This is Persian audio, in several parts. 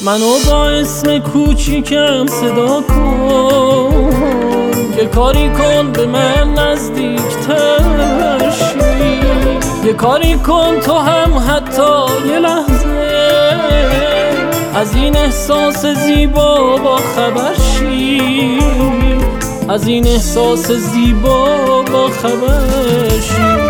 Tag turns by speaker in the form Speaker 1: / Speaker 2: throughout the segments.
Speaker 1: منو با اسم کوچیکم صدا کن، یه کاری کن به من نزدیکتر شی، یه کاری کن تو هم حتی یه لحظه از این احساس زیبا با خبر شی، از این احساس زیبا با خبر شی.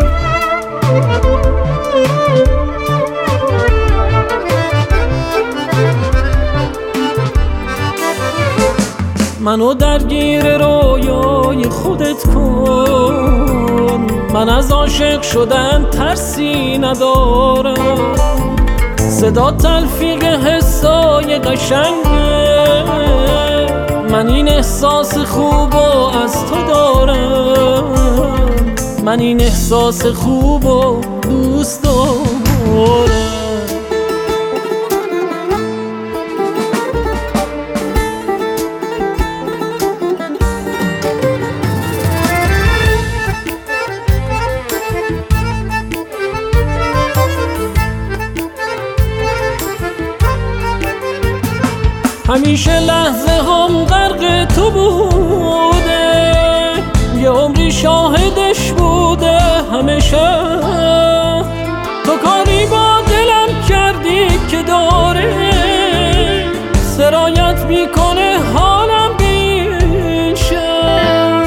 Speaker 1: منو درگیر رویای خودت کن، من از عاشق شدن ترسی ندارم، صدا تلفیق حسای قشنگه، من این احساس خوبو از تو دارم، من این احساس خوبو دوست دارم. همیشه لحظه هم غرق تو بوده، یه عمری شاهدش بوده همیشه، تو کاری با دلم کردی که داره سرایت میکنه حالم به این شب.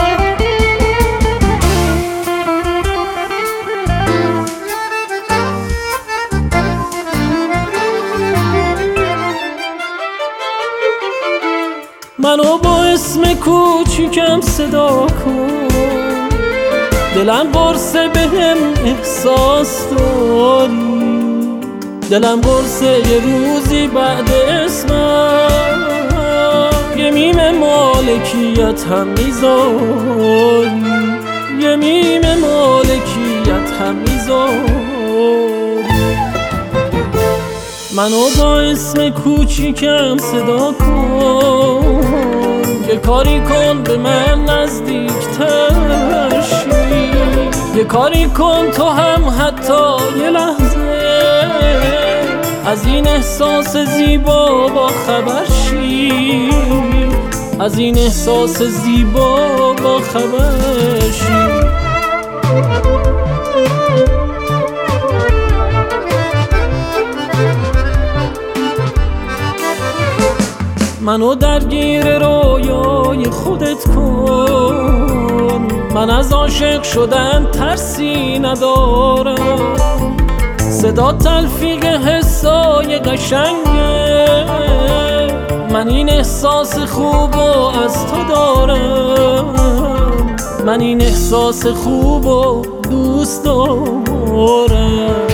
Speaker 1: منو با اسم کوچیکم صدا کن، دلم قرصه بهم احساس داری، دلم قرصه یه روزی بعد اسمم یه میم مالکیت هم میذاری، یه میم مالکیت هم میذاری. منو با اسم کوچیکم صدا کن، یه کاری کن به من نزدیکتر شی، یه کاری کن تو هم حتی یه لحظه از این احساس زیبا با خبر شی، از این احساس زیبا با خبر شی. منو درگیر رویای خودت کن، من از عاشق شدن ترسی ندارم، صدا تلفیق حسای قشنگه، من این احساس خوبو از تو دارم، من این احساس خوبو دوست دارم.